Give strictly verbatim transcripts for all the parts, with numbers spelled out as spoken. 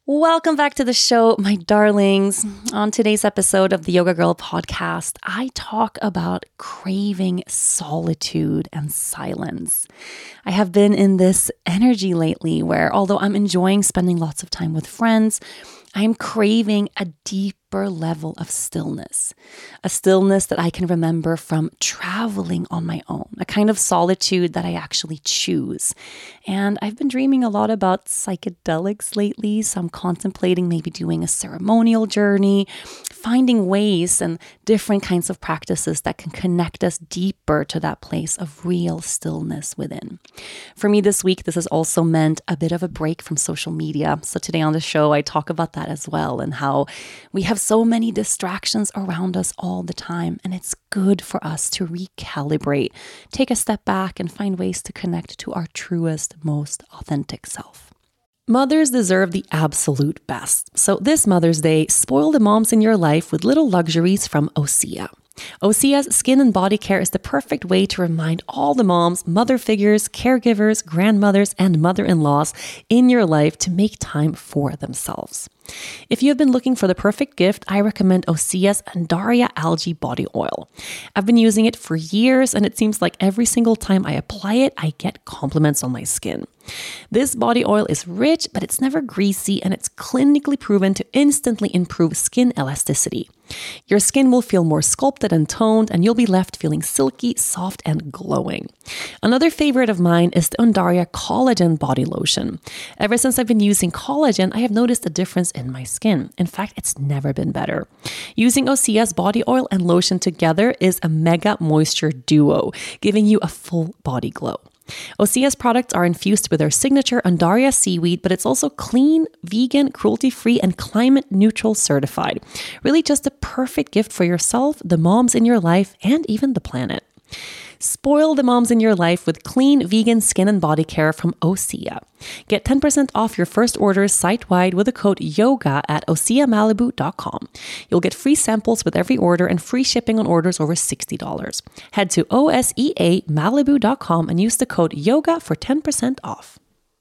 Welcome back to the show, my darlings. On today's episode of the Yoga Girl podcast, I talk about craving solitude and silence. I have been in this energy lately where, although I'm enjoying spending lots of time with friends, I'm craving a deeper level of stillness, a stillness that I can remember from traveling on my own, a kind of solitude that I actually choose. And I've been dreaming a lot about psychedelics lately, so I'm contemplating maybe doing a ceremonial journey, finding ways and different kinds of practices that can connect us deeper to that place of real stillness within. For me this week, this has also meant a bit of a break from social media. So today on the show, I talk about that as well and how we have so many distractions around us all the time. And it's good for us to recalibrate, take a step back and find ways to connect to our truest, most authentic self. Mothers deserve the absolute best. So this Mother's Day, spoil the moms in your life with little luxuries from Osea. Osea's skin and body care is the perfect way to remind all the moms, mother figures, caregivers, grandmothers, and mother-in-laws in your life to make time for themselves. If you have been looking for the perfect gift, I recommend Osea's Undaria Algae Body Oil. I've been using it for years, and it seems like every single time I apply it, I get compliments on my skin. This body oil is rich, but it's never greasy, and it's clinically proven to instantly improve skin elasticity. Your skin will feel more sculpted and toned, and you'll be left feeling silky, soft, and glowing. Another favorite of mine is the Undaria Collagen Body Lotion. Ever since I've been using collagen, I have noticed a difference in my skin. In fact, it's never been better. Using Osea's body oil and lotion together is a mega moisture duo, giving you a full body glow. Osea's products are infused with their signature Undaria seaweed, but it's also clean, vegan, cruelty-free, and climate-neutral certified. Really just a perfect gift for yourself, the moms in your life, and even the planet. Spoil the moms in your life with clean, vegan skin and body care from Osea. Get ten percent off your first orders site-wide with the code YOGA at osea malibu dot com. You'll get free samples with every order and free shipping on orders over sixty dollars. Head to osea malibu dot com and use the code YOGA for ten percent off.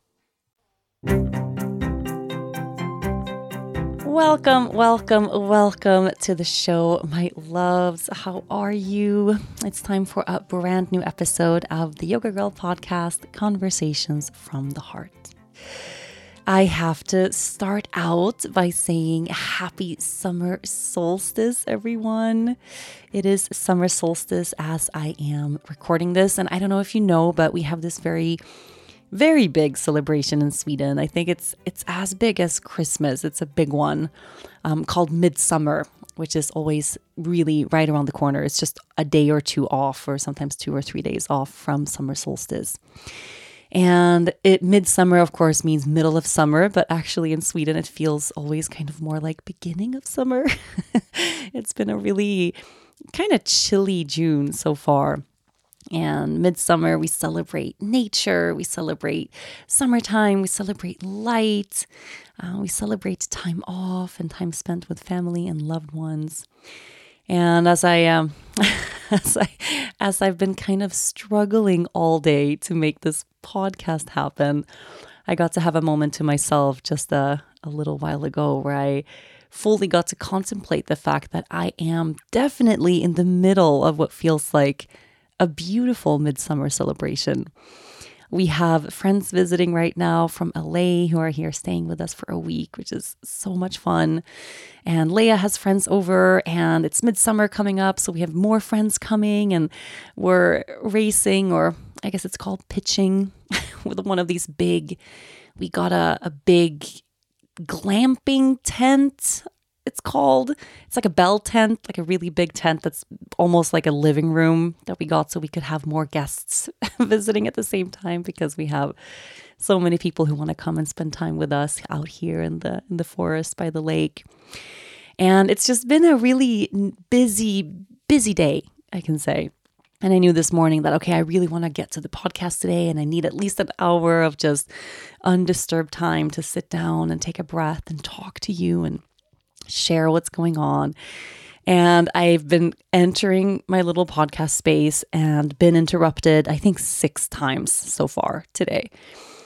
Welcome, welcome, welcome to the show, my loves. How are you? It's time for a brand new episode of the Yoga Girl podcast, Conversations from the Heart. I have to start out by saying happy summer solstice, everyone. It is summer solstice as I am recording this, and I don't know if you know, but we have this very Very big celebration in Sweden. I think it's it's as big as Christmas. It's a big one um, called Midsummer, which is always really right around the corner. It's just a day or two off, or sometimes two or three days off from summer solstice. And it midsummer, of course, means middle of summer, but actually in Sweden, it feels always kind of more like beginning of summer. It's been a really kind of chilly June so far. And midsummer, we celebrate nature, we celebrate summertime, we celebrate light, uh, we celebrate time off and time spent with family and loved ones. And as I um, as I as I've been kind of struggling all day to make this podcast happen, I got to have a moment to myself just a, a little while ago where I fully got to contemplate the fact that I am definitely in the middle of what feels like a beautiful midsummer celebration. We have friends visiting right now from L A who are here staying with us for a week, which is so much fun. And Leia has friends over, and it's midsummer coming up, so we have more friends coming, and we're racing, or I guess it's called pitching, with one of these big, we got a, a big glamping tent. It's called, it's like a bell tent, like a really big tent that's almost like a living room that we got so we could have more guests visiting at the same time, because we have so many people who want to come and spend time with us out here in the in the forest by the lake. And it's just been a really busy, busy day, I can say. And I knew this morning that, okay, I really want to get to the podcast today, and I need at least an hour of just undisturbed time to sit down and take a breath and talk to you and share what's going on. And I've been entering my little podcast space and been interrupted, I think, six times so far today.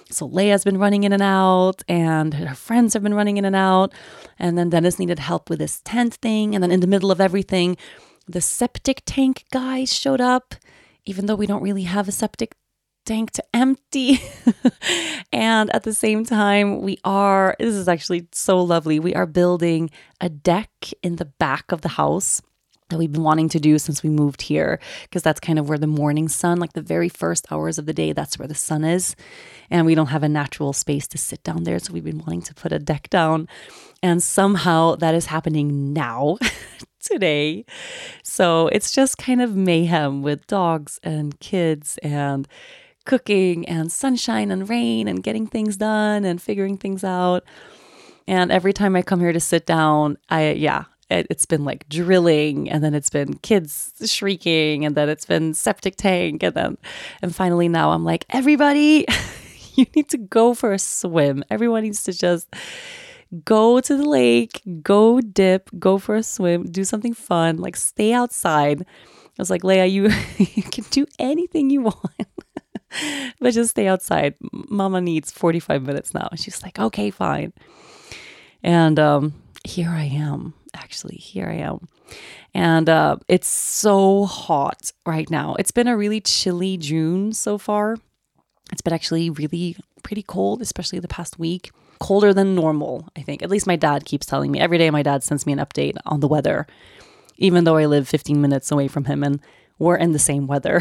So Leia's been running in and out, and her friends have been running in and out. And then Dennis needed help with this tent thing. And then in the middle of everything, the septic tank guy showed up, even though we don't really have a septic tank to empty. And at the same time, we are, this is actually so lovely, we are building a deck in the back of the house that we've been wanting to do since we moved here, because that's kind of where the morning sun, like the very first hours of the day, that's where the sun is. And we don't have a natural space to sit down there. So we've been wanting to put a deck down. And somehow that is happening now, today. So it's just kind of mayhem with dogs and kids and cooking and sunshine and rain and getting things done and figuring things out. And every time I come here to sit down, I, yeah, it, it's been like drilling, and then it's been kids shrieking, and then it's been septic tank. And then, and finally now I'm like, everybody, you need to go for a swim. Everyone needs to just go to the lake, go dip, go for a swim, do something fun, like stay outside. I was like, Leia, you, you can do anything you want, but just stay outside. Mama needs forty-five minutes now. And she's like, okay, fine. And um, here I am, actually, here I am. And uh, it's so hot right now. It's been a really chilly June so far. It's been actually really pretty cold, especially the past week. Colder than normal, I think. At least my dad keeps telling me. Every day my dad sends me an update on the weather, even though I live fifteen minutes away from him and we're in the same weather.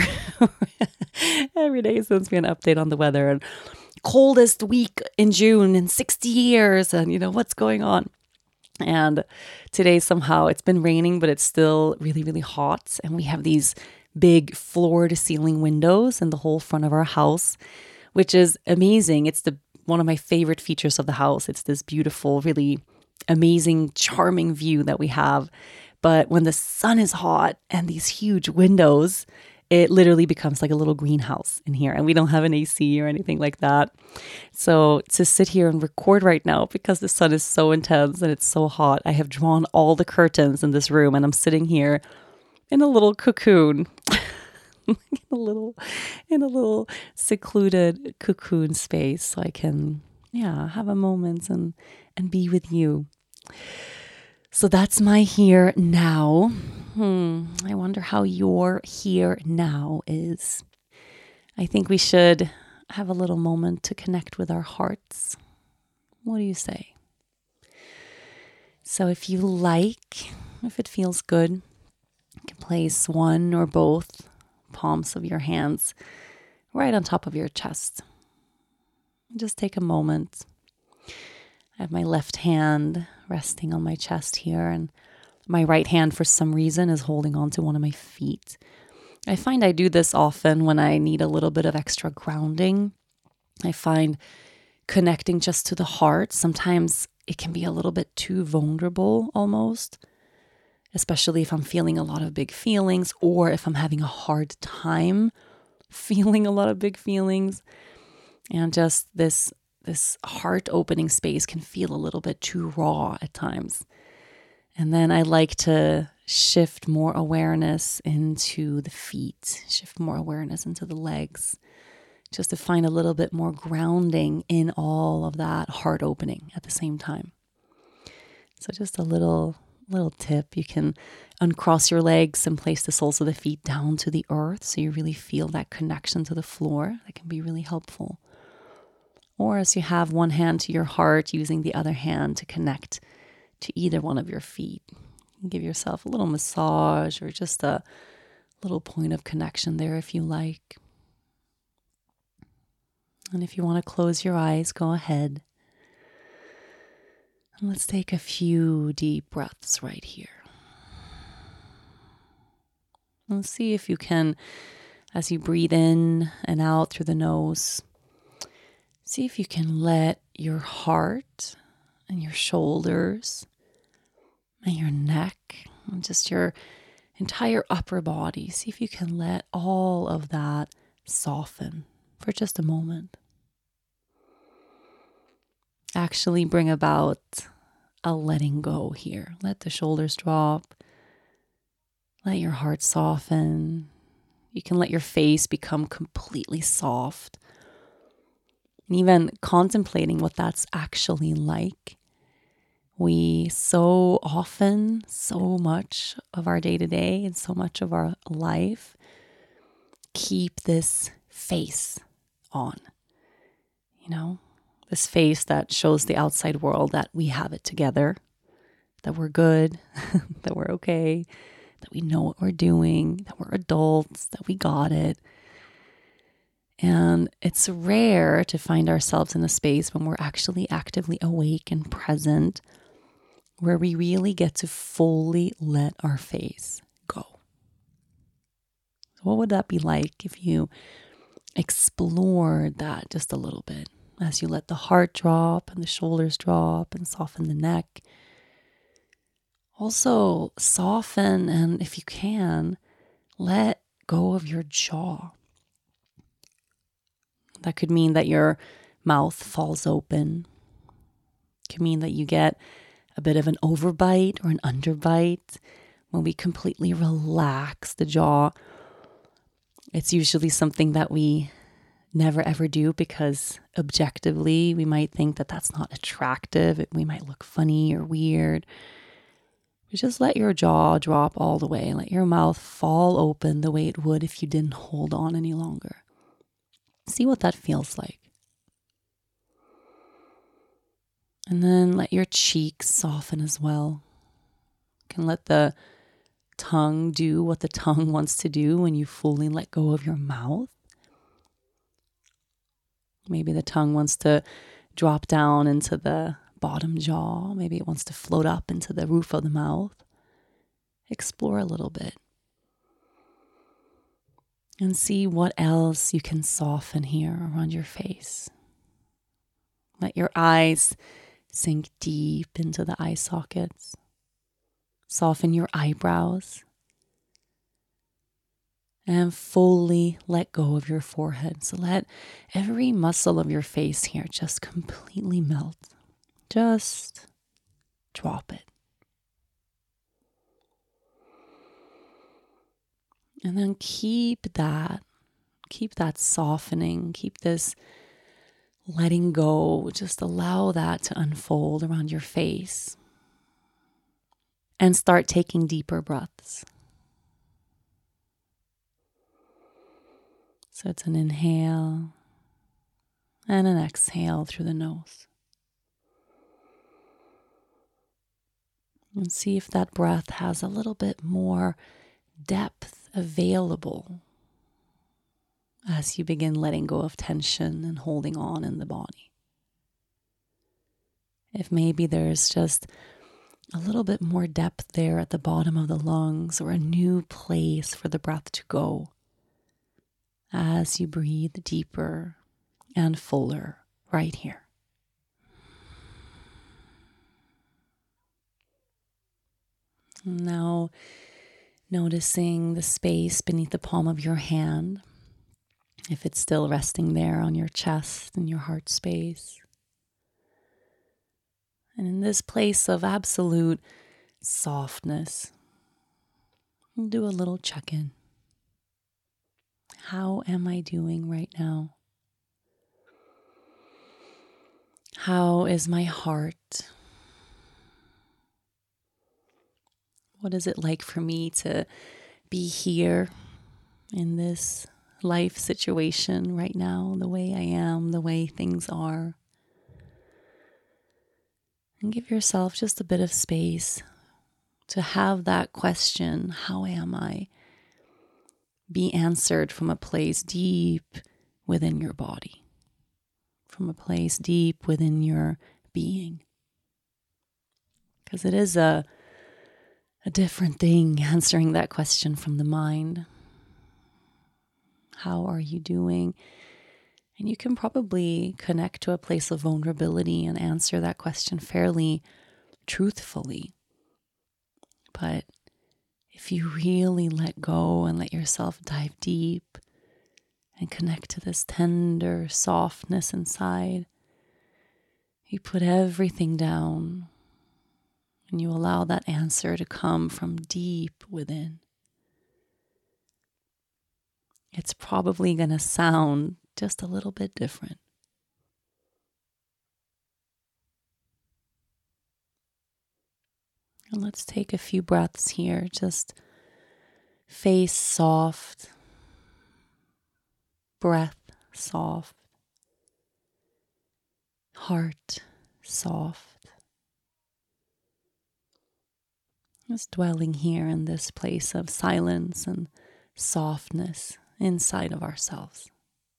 Every day he sends me an update on the weather, and coldest week in June in sixty years, and you know, what's going on. And today somehow it's been raining, but it's still really, really hot. And we have these big floor to ceiling windows in the whole front of our house, which is amazing. It's the one of my favorite features of the house. It's this beautiful, really amazing, charming view that we have. But when the sun is hot and these huge windows, it literally becomes like a little greenhouse in here. And we don't have an A C or anything like that. So to sit here and record right now, because the sun is so intense and it's so hot, I have drawn all the curtains in this room, and I'm sitting here in a little cocoon. in a little in a little secluded cocoon space, so I can yeah have a moment and and be with you. So that's my here now. Hmm, I wonder how your here now is. I think we should have a little moment to connect with our hearts. What do you say? So if you like, if it feels good, you can place one or both palms of your hands right on top of your chest. Just take a moment. I have my left hand resting on my chest here, and my right hand, for some reason, is holding on to one of my feet. I find I do this often when I need a little bit of extra grounding. I find connecting just to the heart, sometimes it can be a little bit too vulnerable almost, especially if I'm feeling a lot of big feelings, or if I'm having a hard time feeling a lot of big feelings. And just this this heart opening space can feel a little bit too raw at times. And then I like to shift more awareness into the feet, shift more awareness into the legs, just to find a little bit more grounding in all of that heart opening at the same time. So just a little little tip. You can uncross your legs and place the soles of the feet down to the earth, so you really feel that connection to the floor. That can be really helpful. Or as you have one hand to your heart, using the other hand to connect to either one of your feet. Give yourself a little massage or just a little point of connection there if you like. And if you want to close your eyes, go ahead. And let's take a few deep breaths right here. And see if you can, as you breathe in and out through the nose, see if you can let your heart and your shoulders and your neck and just your entire upper body, see if you can let all of that soften for just a moment. Actually bring about a letting go here. Let the shoulders drop. Let your heart soften. You can let your face become completely soft. and even contemplating what that's actually like. We so often, so much of our day to day and so much of our life keep this face on, you know, this face that shows the outside world that we have it together, that we're good, that we're okay, that we know what we're doing, that we're adults, that we got it. And it's rare to find ourselves in a space when we're actually actively awake and present, where we really get to fully let our face go. So what would that be like if you explored that just a little bit as you let the heart drop and the shoulders drop and soften the neck? Also soften, and if you can, let go of your jaw. That could mean that your mouth falls open. It could mean that you get a bit of an overbite or an underbite. When we completely relax the jaw, it's usually something that we never ever do because objectively we might think that that's not attractive. We might look funny or weird. But just let your jaw drop all the way. Let your mouth fall open the way it would if you didn't hold on any longer. See what that feels like. And then let your cheeks soften as well. You can let the tongue do what the tongue wants to do when you fully let go of your mouth. Maybe the tongue wants to drop down into the bottom jaw. Maybe it wants to float up into the roof of the mouth. Explore a little bit. And see what else you can soften here around your face. Let your eyes sink deep into the eye sockets. Soften your eyebrows. And fully let go of your forehead. So let every muscle of your face here just completely melt. Just drop it. And then keep that, keep that softening, keep this letting go. Just allow that to unfold around your face. And start taking deeper breaths. So it's an inhale and an exhale through the nose. And see if that breath has a little bit more depth available as you begin letting go of tension and holding on in the body. If maybe there's just a little bit more depth there at the bottom of the lungs, or a new place for the breath to go as you breathe deeper and fuller right here. Now, noticing the space beneath the palm of your hand, if it's still resting there on your chest and your heart space. And in this place of absolute softness, do a little check-in. How am I doing right now? How is my heart? What is it like for me to be here in this life situation right now, the way I am, the way things are? And give yourself just a bit of space to have that question, how am I, be answered from a place deep within your body, from a place deep within your being. Because it is a, a different thing answering that question from the mind. How are you doing? And you can probably connect to a place of vulnerability and answer that question fairly truthfully. But if you really let go and let yourself dive deep and connect to this tender softness inside, you put everything down and you allow that answer to come from deep within. It's probably going to sound just a little bit different. And let's take a few breaths here. Just face soft, breath soft, heart soft. Just dwelling here in this place of silence and softness inside of ourselves.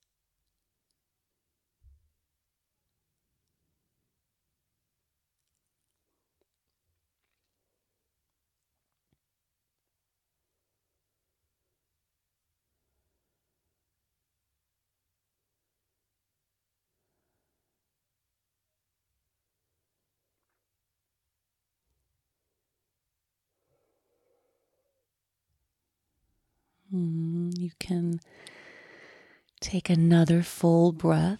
Mm, you can take another full breath.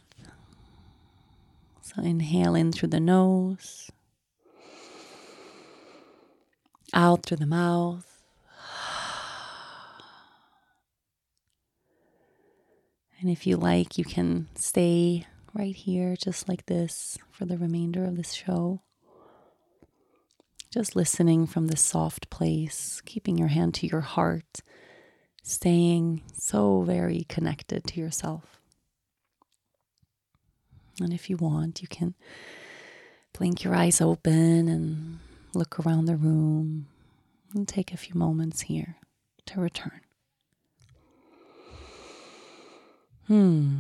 So inhale in through the nose, out through the mouth. And if you like, you can stay right here just like this for the remainder of this show. Just listening from this soft place, keeping your hand to your heart, staying so very connected to yourself. And if you want, you can blink your eyes open and look around the room and take a few moments here to return. Hmm.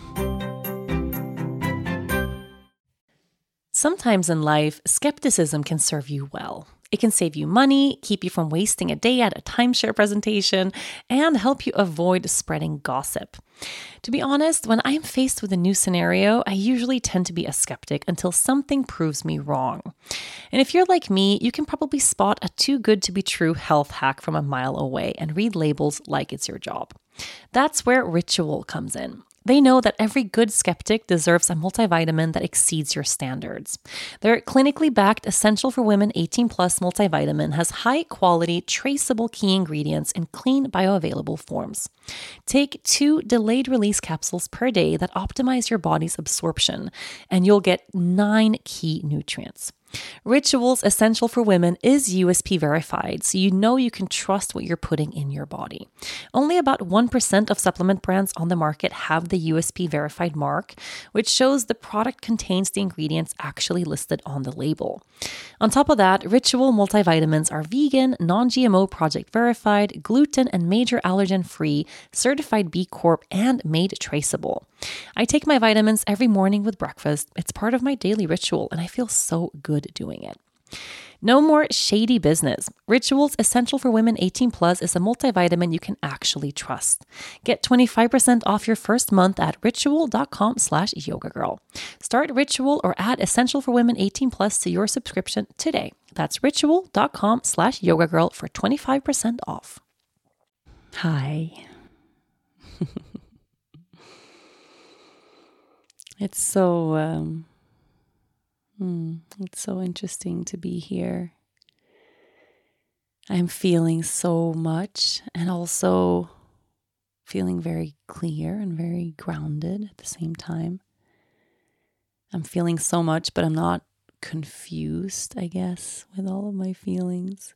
Sometimes in life, skepticism can serve you well. It can save you money, keep you from wasting a day at a timeshare presentation, and help you avoid spreading gossip. To be honest, when I'm faced with a new scenario, I usually tend to be a skeptic until something proves me wrong. And if you're like me, you can probably spot a too good to be true health hack from a mile away and read labels like it's your job. That's where Ritual comes in. They know that every good skeptic deserves a multivitamin that exceeds your standards. Their clinically backed Essential for Women eighteen plus multivitamin has high quality, traceable key ingredients in clean, bioavailable forms. Take two delayed release capsules per day that optimize your body's absorption, and you'll get nine key nutrients. Ritual's Essential for Women is U S P verified, so you know you can trust what you're putting in your body. Only about one percent of supplement brands on the market have the U S P verified mark, which shows the product contains the ingredients actually listed on the label. On top of that, Ritual multivitamins are vegan, non-G M O project verified, gluten and major allergen free, certified B Corp, and made traceable. I take my vitamins every morning with breakfast. It's part of my daily ritual, and I feel so good doing it. No more shady business. Ritual's Essential for Women eighteen plus is a multivitamin you can actually trust. Get twenty-five percent off your first month at ritual.com slash yoga girl. Start Ritual or add Essential for Women eighteen plus to your subscription today. That's ritual.com slash yoga girl for twenty-five percent off. Hi. It's so, um, hmm, it's so interesting to be here. I'm feeling so much and also feeling very clear and very grounded at the same time. I'm feeling so much, but I'm not confused, I guess, with all of my feelings.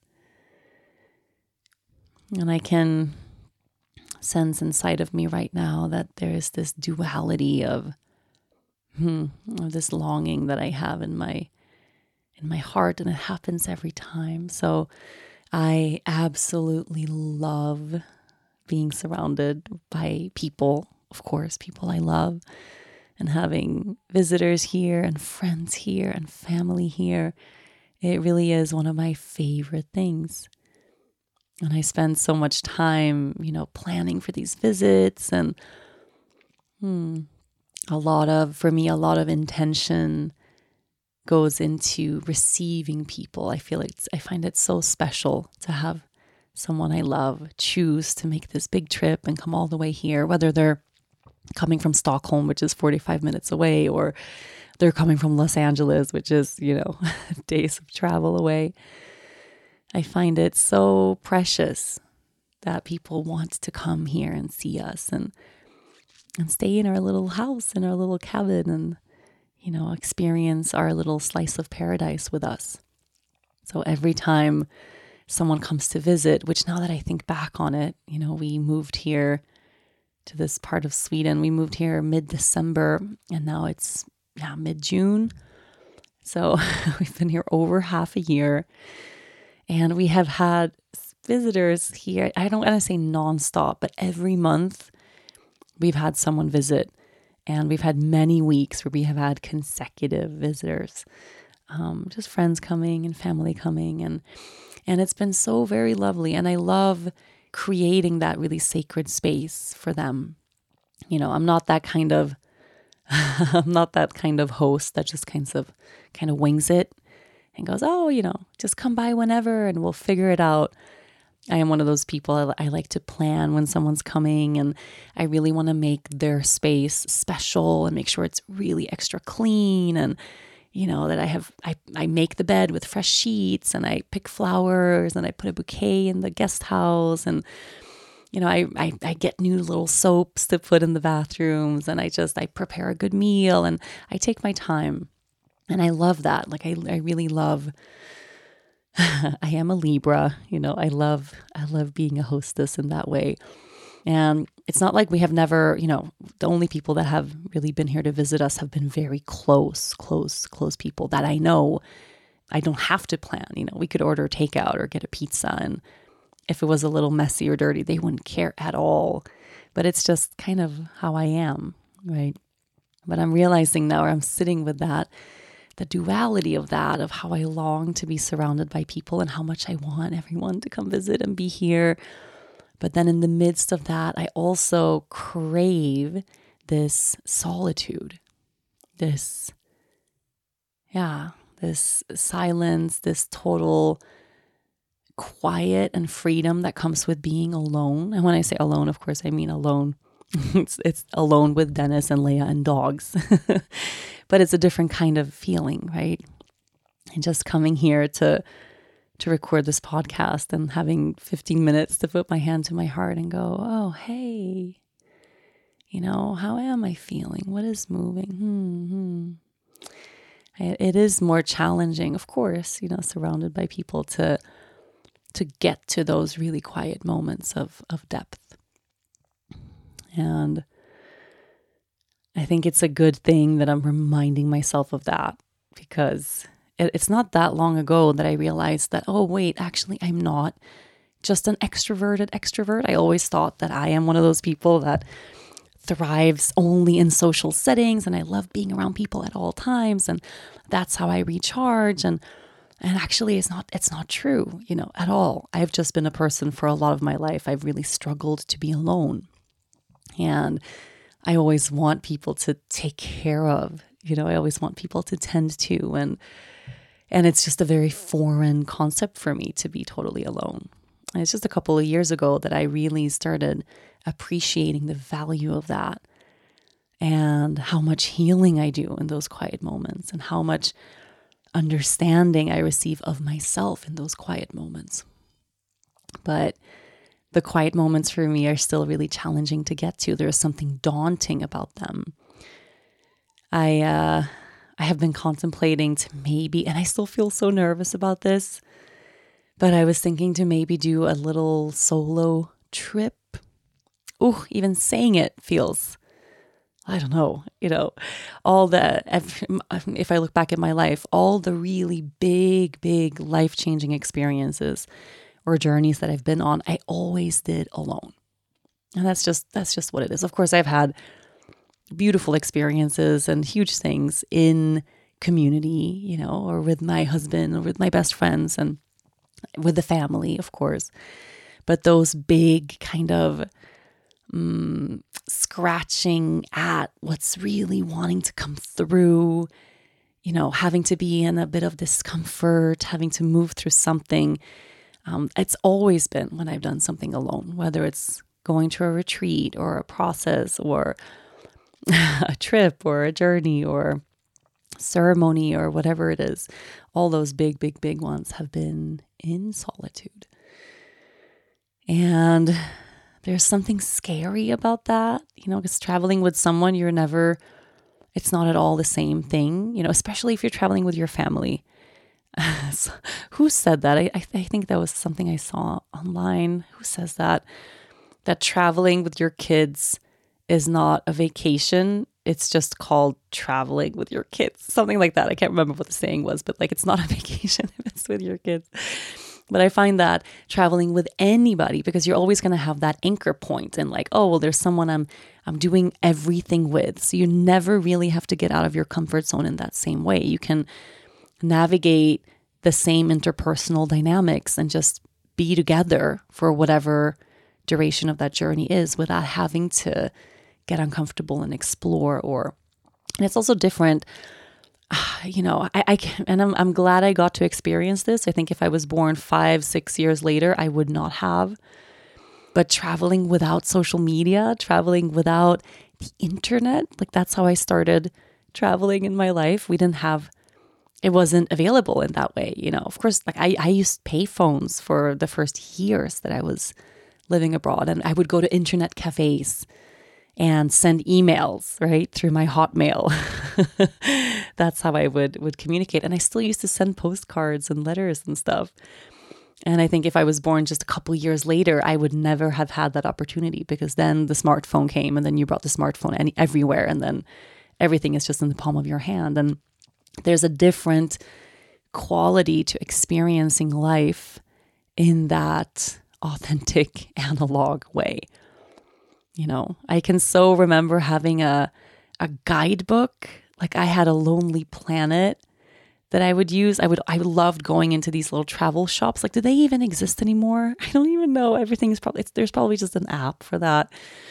And I can sense inside of me right now that there is this duality of Hmm, of this longing that I have in my in my heart, and it happens every time. So I absolutely love being surrounded by people, of course, people I love, and having visitors here and friends here and family here. It really is one of my favorite things. And I spend so much time, you know, planning for these visits and hmm A lot of, for me, a lot of intention goes into receiving people. I feel like it's, I find it so special to have someone I love choose to make this big trip and come all the way here, whether they're coming from Stockholm, which is forty-five minutes away, or they're coming from Los Angeles, which is, you know, days of travel away. I find it so precious that people want to come here and see us and and stay in our little house, in our little cabin, and, you know, experience our little slice of paradise with us. So every time someone comes to visit, which now that I think back on it, you know, we moved here to this part of Sweden. We moved here mid-December and now it's yeah, mid-June. So we've been here over half a year and we have had visitors here. I don't want to say nonstop, but every month we've had someone visit, and we've had many weeks where we have had consecutive visitors, um, just friends coming and family coming. And, and it's been so very lovely. And I love creating that really sacred space for them. You know, I'm not that kind of, I'm not that kind of host that just kind of, kind of wings it and goes, oh, you know, just come by whenever and we'll figure it out. I am one of those people. I, I like to plan when someone's coming, and I really want to make their space special and make sure it's really extra clean. And, you know, that I have, I, I make the bed with fresh sheets and I pick flowers and I put a bouquet in the guest house. And, you know, I, I, I get new little soaps to put in the bathrooms, and I just, I prepare a good meal and I take my time. And I love that. Like, I, I really love I am a Libra, you know, I love, I love being a hostess in that way. And it's not like we have never, you know, the only people that have really been here to visit us have been very close, close, close people that I know. I don't have to plan, you know, we could order takeout or get a pizza. And if it was a little messy or dirty, they wouldn't care at all. But it's just kind of how I am, right? But I'm realizing now, or I'm sitting with that, the duality of that, of how I long to be surrounded by people and how much I want everyone to come visit and be here. But then in the midst of that, I also crave this solitude, this, yeah, this silence, this total quiet and freedom that comes with being alone. And when I say alone, of course, I mean alone. it's, it's alone with Dennis and Leia and dogs. But it's a different kind of feeling, right? And just coming here to to record this podcast and having fifteen minutes to put my hand to my heart and go, oh, hey, you know, how am I feeling? What is moving? Hmm, hmm. I, it is more challenging, of course, you know, surrounded by people to to get to those really quiet moments of of depth. And I think it's a good thing that I'm reminding myself of that, because it, it's not that long ago that I realized that, oh, wait, actually, I'm not just an extroverted extrovert. I always thought that I am one of those people that thrives only in social settings and I love being around people at all times. And that's how I recharge. And and actually, it's not it's not true, you know, at all. I've just been a person for a lot of my life. I've really struggled to be alone. And I always want people to take care of, you know, I always want people to tend to. And and it's just a very foreign concept for me to be totally alone. And it's just a couple of years ago that I really started appreciating the value of that and how much healing I do in those quiet moments and how much understanding I receive of myself in those quiet moments. But the quiet moments for me are still really challenging to get to. There is something daunting about them. I uh, I have been contemplating to maybe, and I still feel so nervous about this, but I was thinking to maybe do a little solo trip. Ooh, even saying it feels, I don't know, you know, all the, if I look back at my life, all the really big, big life-changing experiences or journeys that I've been on, I always did alone. And that's just, that's just what it is. Of course, I've had beautiful experiences and huge things in community, you know, or with my husband or with my best friends and with the family, of course. But those big kind of um, scratching at what's really wanting to come through, you know, having to be in a bit of discomfort, having to move through something. Um, it's always been when I've done something alone, whether it's going to a retreat or a process or a trip or a journey or ceremony or whatever it is. All those big, big, big ones have been in solitude. And there's something scary about that, you know, because traveling with someone, you're never, it's not at all the same thing, you know, especially if you're traveling with your family. So, who said that? I, I, th- I think that was something I saw online. Who says that? That traveling with your kids is not a vacation. It's just called traveling with your kids. Something like that. I can't remember what the saying was, but like it's not a vacation if it's with your kids. But I find that traveling with anybody, because you're always going to have that anchor point and like, oh, well, there's someone I'm I'm doing everything with. So you never really have to get out of your comfort zone in that same way. You can navigate the same interpersonal dynamics and just be together for whatever duration of that journey is without having to get uncomfortable and explore. Or, and it's also different. You know, I, I and I'm I'm glad I got to experience this. I think if I was born five, six years later, I would not have. But traveling without social media, traveling without the internet, like that's how I started traveling in my life. We didn't have, it wasn't available in that way. You know, of course, like I, I used pay phones for the first years that I was living abroad, and I would go to internet cafes and send emails, right, through my Hotmail. That's how I would would communicate. And I still used to send postcards and letters and stuff. And I think if I was born just a couple years later, I would never have had that opportunity, because then the smartphone came, and then you brought the smartphone any, everywhere, and then everything is just in the palm of your hand. And there's a different quality to experiencing life in that authentic analog way. You know, I can so remember having a a guidebook. Like I had a Lonely Planet that I would use. I would I loved going into these little travel shops. Like, do they even exist anymore? I don't even know. Everything is probably, it's, there's probably just an app for that.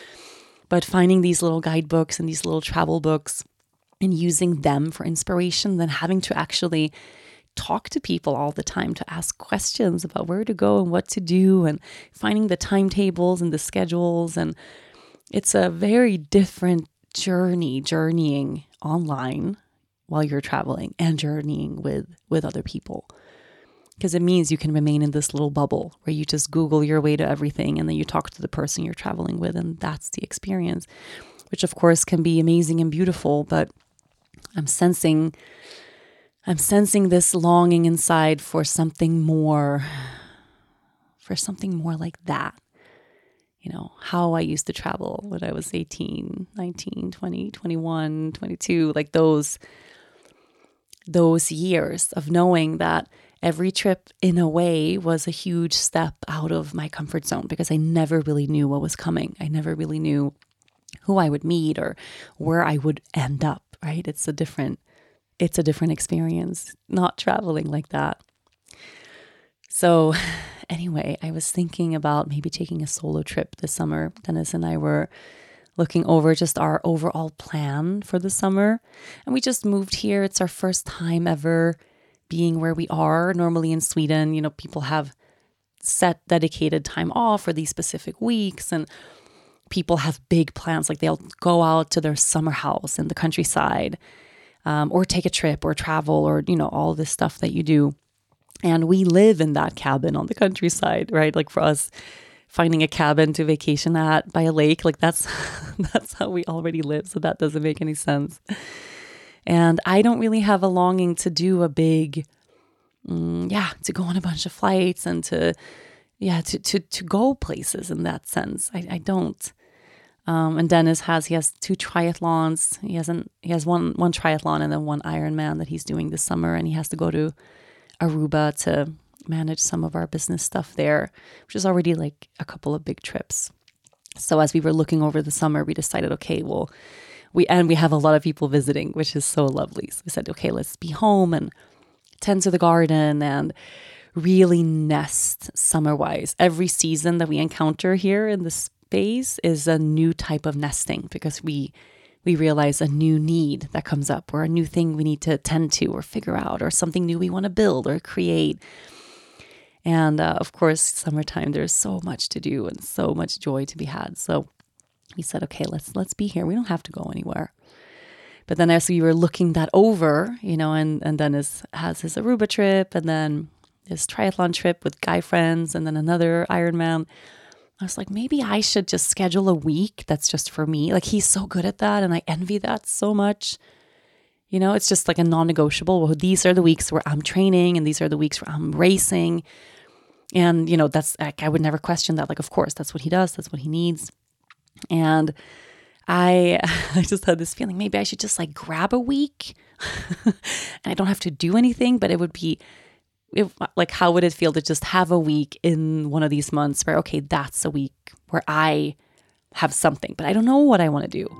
But finding these little guidebooks and these little travel books and using them for inspiration, then having to actually talk to people all the time to ask questions about where to go and what to do, and finding the timetables and the schedules. And it's a very different journey, journeying online while you're traveling and journeying with, with other people. Because it means you can remain in this little bubble where you just Google your way to everything, and then you talk to the person you're traveling with, and that's the experience, which of course can be amazing and beautiful. But I'm sensing, I'm sensing this longing inside for something more, for something more like that. You know, how I used to travel when I was eighteen, nineteen, twenty, twenty-one, twenty-two, like those, those years of knowing that every trip in a way was a huge step out of my comfort zone, because I never really knew what was coming. I never really knew who I would meet or where I would end up, right? It's a different, it's a different experience, not traveling like that. So anyway, I was thinking about maybe taking a solo trip this summer. Dennis and I were looking over just our overall plan for the summer. And we just moved here. It's our first time ever being where we are. Normally in Sweden, you know, people have set dedicated time off for these specific weeks, and people have big plans. Like they'll go out to their summer house in the countryside, um, or take a trip or travel, or, you know, all this stuff that you do. And we live in that cabin on the countryside, right? Like for us, finding a cabin to vacation at by a lake, like that's that's how we already live. So that doesn't make any sense. And I don't really have a longing to do a big, mm, yeah, to go on a bunch of flights and to, yeah, to to to go places in that sense. I, I don't. Um, and Dennis has, he has two triathlons. He hasn't, he has one one triathlon and then one Ironman that he's doing this summer, and he has to go to Aruba to manage some of our business stuff there, which is already like a couple of big trips. So as we were looking over the summer, we decided, okay, well, we, and we have a lot of people visiting, which is so lovely. So we said, okay, let's be home and tend to the garden and really nest summer-wise. Every season that we encounter here in the space is a new type of nesting, because we we realize a new need that comes up, or a new thing we need to tend to or figure out, or something new we want to build or create. And uh, of course, summertime, there's so much to do and so much joy to be had. So we said, okay, let's let's be here. We don't have to go anywhere. But then as we were looking that over, you know, and, and Dennis has his Aruba trip, and then his triathlon trip with guy friends, and then another Ironman, I was like, maybe I should just schedule a week that's just for me. Like, he's so good at that, and I envy that so much. You know, it's just like a non-negotiable. Well, these are the weeks where I'm training and these are the weeks where I'm racing. And, you know, that's like, I would never question that. Like, of course, that's what he does. That's what he needs. And I, I just had this feeling, maybe I should just like grab a week and I don't have to do anything, but it would be If, like, how would it feel to just have a week in one of these months where, okay, that's a week where I have something, but I don't know what I want to do.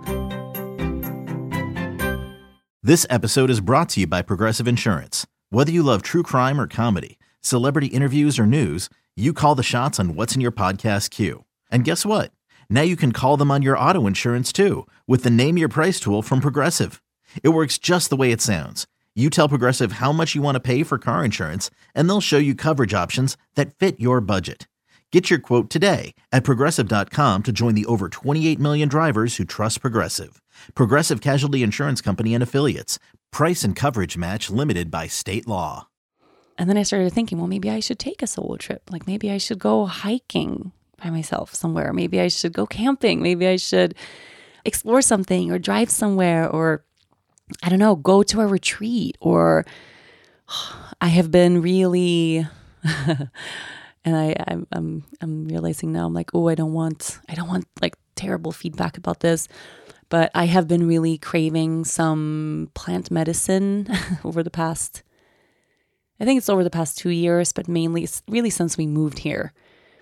This episode is brought to you by Progressive Insurance. Whether you love true crime or comedy, celebrity interviews or news, you call the shots on what's in your podcast queue. And guess what? Now you can call them on your auto insurance too with the Name Your Price tool from Progressive. It works just the way it sounds. You tell Progressive how much you want to pay for car insurance, and they'll show you coverage options that fit your budget. Get your quote today at progressive dot com to join the over twenty-eight million drivers who trust Progressive. Progressive Casualty Insurance Company and Affiliates. Price and coverage match limited by state law. And then I started thinking, well, maybe I should take a solo trip. Like maybe I should go hiking by myself somewhere. Maybe I should go camping. Maybe I should explore something or drive somewhere, or I don't know, go to a retreat. Or I have been really, and I, I'm, I'm, I'm realizing now, I'm like, oh, I don't want, I don't want like terrible feedback about this, but I have been really craving some plant medicine over the past, I think it's over the past two years, but mainly it's really since we moved here.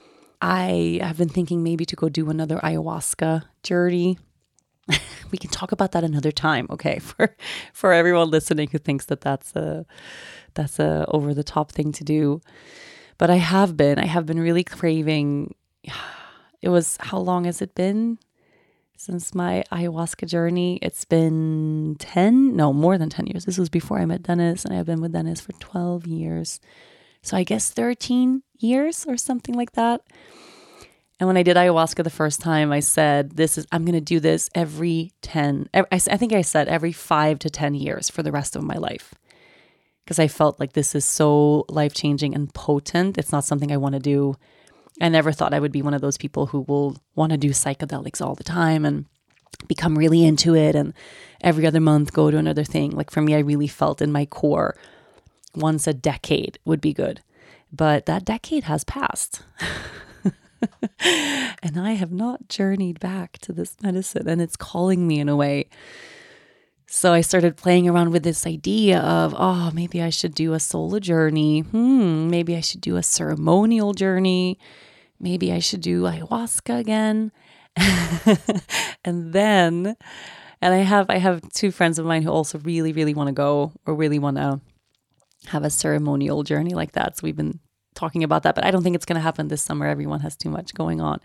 I have been thinking maybe to go do another ayahuasca journey. We can talk about that another time, okay? For for everyone listening who thinks that that's a that's a over the top thing to do, but I have been I have been really craving. It was, how long has it been since my ayahuasca journey? It's been ten, no, more than ten years. This was before I met Dennis, and I've been with Dennis for twelve years. So I guess thirteen years or something like that. And when I did ayahuasca the first time, I said, "This is I'm going to do this every ten. I, I think I said every five to ten years for the rest of my life, because I felt like this is so life changing and potent. It's not something I want to do. I never thought I would be one of those people who will want to do psychedelics all the time and become really into it, and every other month go to another thing. Like for me, I really felt in my core, once a decade would be good, but that decade has passed." And I have not journeyed back to this medicine, and it's calling me in a way. So I started playing around with this idea of, oh, maybe I should do a solo journey. Hmm, maybe I should do a ceremonial journey. Maybe I should do ayahuasca again. And then, and I have I have two friends of mine who also really, really want to go, or really want to have a ceremonial journey like that. So we've been talking about that, but I don't think it's going to happen this summer. Everyone has too much going on.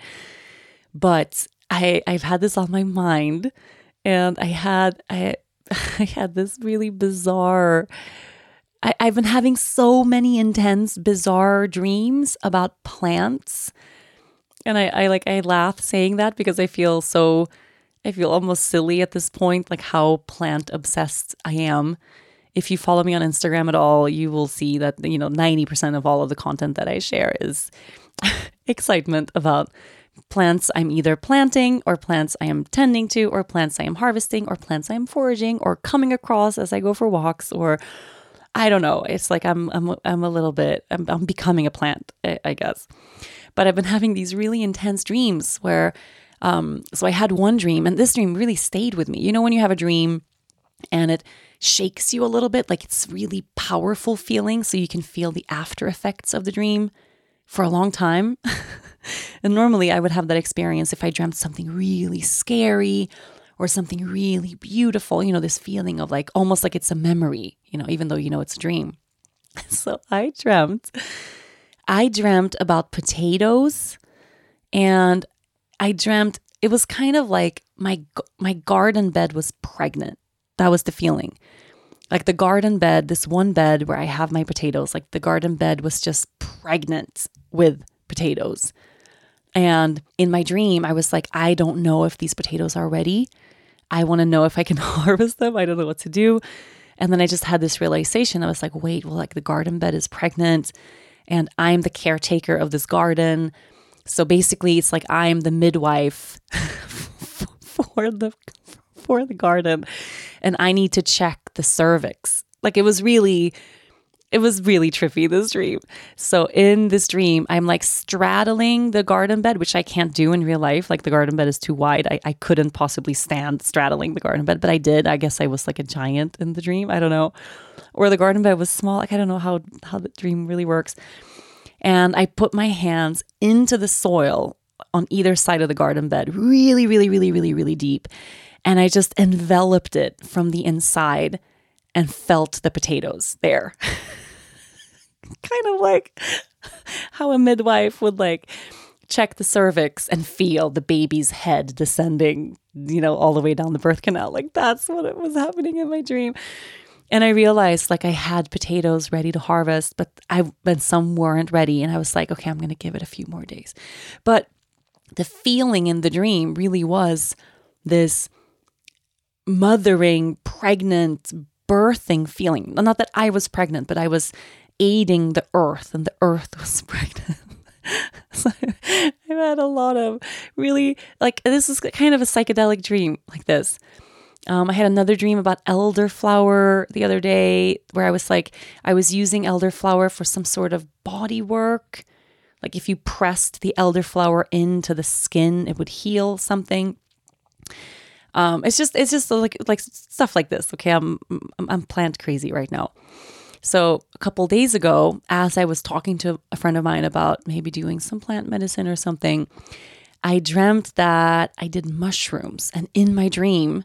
But I, I've had this on my mind, and I had, I, I had this really bizarre, I, I've been having so many intense, bizarre dreams about plants. And I, I like, I laugh saying that because I feel so, I feel almost silly at this point, like how plant obsessed I am. If you follow me on Instagram at all, you will see that, you know, ninety percent of all of the content that I share is excitement about plants I'm either planting, or plants I am tending to, or plants I am harvesting, or plants I am foraging or coming across as I go for walks, or I don't know. It's like I'm I'm I'm a little bit, I'm, I'm becoming a plant, I, I guess. But I've been having these really intense dreams where, um, so I had one dream, and this dream really stayed with me. You know, when you have a dream and it shakes you a little bit, like it's really powerful feeling, so you can feel the after effects of the dream for a long time. And normally I would have that experience if I dreamt something really scary or something really beautiful, you know, this feeling of like, almost like it's a memory, you know, even though you know it's a dream. So I dreamt, I dreamt about potatoes, and I dreamt, it was kind of like my my garden bed was pregnant. That was the feeling. Like the garden bed, this one bed where I have my potatoes, like the garden bed was just pregnant with potatoes. And in my dream, I was like, I don't know if these potatoes are ready. I want to know if I can harvest them. I don't know what to do. And then I just had this realization. I was like, wait, well, like the garden bed is pregnant and I'm the caretaker of this garden. So basically it's like I'm the midwife for the before the garden, and I need to check the cervix. Like it was really, it was really trippy, this dream. So in this dream, I'm like straddling the garden bed, which I can't do in real life. Like the garden bed is too wide. I, I couldn't possibly stand straddling the garden bed, but I did. I guess I was like a giant in the dream. I don't know. Or the garden bed was small. Like I don't know how, how the dream really works. And I put my hands into the soil on either side of the garden bed, really, really, really, really, really deep. And I just enveloped it from the inside and felt the potatoes there. Kind of like how a midwife would like check the cervix and feel the baby's head descending, you know, all the way down the birth canal. Like that's what it was happening in my dream. And I realized like I had potatoes ready to harvest, but I but some weren't ready. And I was like, okay, I'm going to give it a few more days. But the feeling in the dream really was this mothering, pregnant, birthing feeling. Not that I was pregnant, but I was aiding the earth and the earth was pregnant. So I've had a lot of really, like, this is kind of a psychedelic dream like this. Um, I had another dream about elderflower the other day where I was like, I was using elderflower for some sort of body work. Like if you pressed the elderflower into the skin, it would heal something. Um, it's just, it's just like, like stuff like this. Okay. I'm, I'm, I'm plant crazy right now. So a couple days ago, as I was talking to a friend of mine about maybe doing some plant medicine or something, I dreamt that I did mushrooms. And in my dream,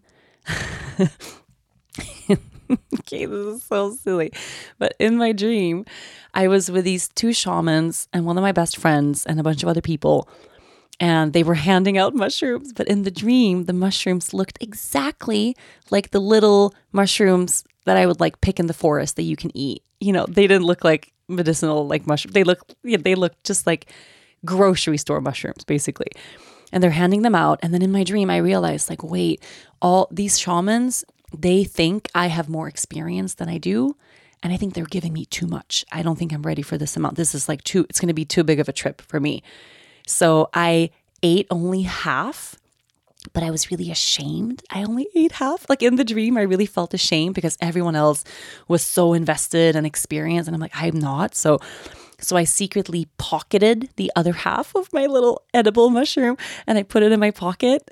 okay, this is so silly, but in my dream, I was with these two shamans and one of my best friends and a bunch of other people. And they were handing out mushrooms. But in the dream, the mushrooms looked exactly like the little mushrooms that I would like pick in the forest that you can eat. You know, they didn't look like medicinal like mushrooms. They look, yeah, they looked just like grocery store mushrooms, basically. And they're handing them out. And then in my dream, I realized like, wait, all these shamans, they think I have more experience than I do. And I think they're giving me too much. I don't think I'm ready for this amount. This is like too, it's going to be too big of a trip for me. So I ate only half, but I was really ashamed. I only ate half. Like in the dream, I really felt ashamed because everyone else was so invested and experienced. And I'm like, I'm not. So, so I secretly pocketed the other half of my little edible mushroom and I put it in my pocket.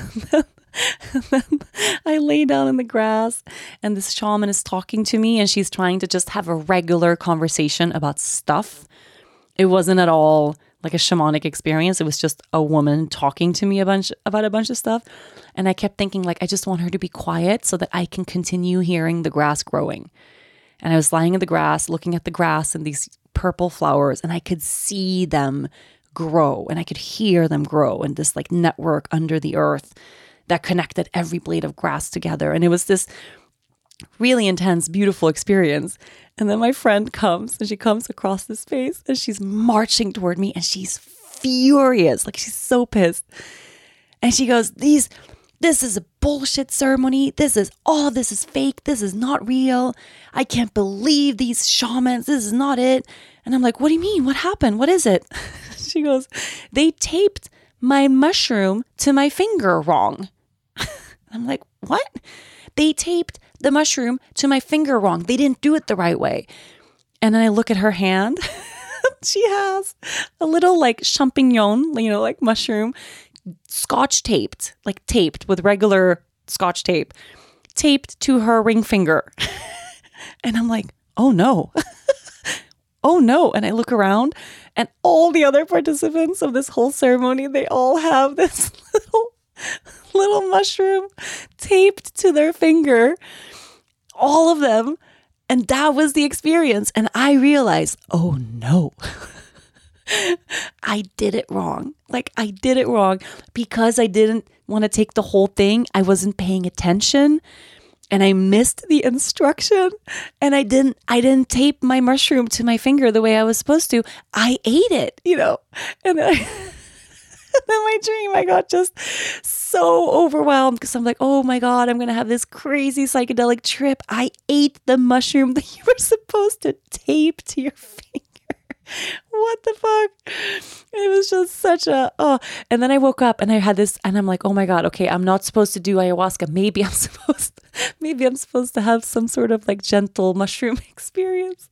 And then I lay down in the grass and this shaman is talking to me and she's trying to just have a regular conversation about stuff. It wasn't at all like a shamanic experience. It was just a woman talking to me a bunch about a bunch of stuff. And I kept thinking like, I just want her to be quiet so that I can continue hearing the grass growing. And I was lying in the grass, looking at the grass and these purple flowers, and I could see them grow and I could hear them grow in this like network under the earth that connected every blade of grass together. And it was this really intense, beautiful experience. And then my friend comes and she comes across the space and she's marching toward me and she's furious. Like she's so pissed. And she goes, these, this is a bullshit ceremony. This is all, this is fake. This is not real. I can't believe these shamans. This is not it. And I'm like, what do you mean? What happened? What is it? She goes, they taped my mushroom to my finger wrong. I'm like, what? They taped the mushroom to my finger wrong. They didn't do it the right way. And then I look at her hand. She has a little like champignon, you know, like mushroom, scotch taped, like taped with regular scotch tape, taped to her ring finger. And I'm like, oh no. Oh no. And I look around and all the other participants of this whole ceremony, they all have this little little mushroom taped to their finger, all of them. And that was the experience. And I realized, oh no, I did it wrong. Like I did it wrong because I didn't want to take the whole thing. I wasn't paying attention and I missed the instruction and I didn't, I didn't tape my mushroom to my finger the way I was supposed to. I ate it, you know, and I... in my dream, I got just so overwhelmed because I'm like, oh my God, I'm going to have this crazy psychedelic trip. I ate the mushroom that you were supposed to tape to your finger. What the fuck? it was just such a, oh. And then I woke up and I had this, and I'm like, oh my God, okay, I'm not supposed to do ayahuasca. Maybe I'm supposed to, maybe I'm supposed to have some sort of like gentle mushroom experience.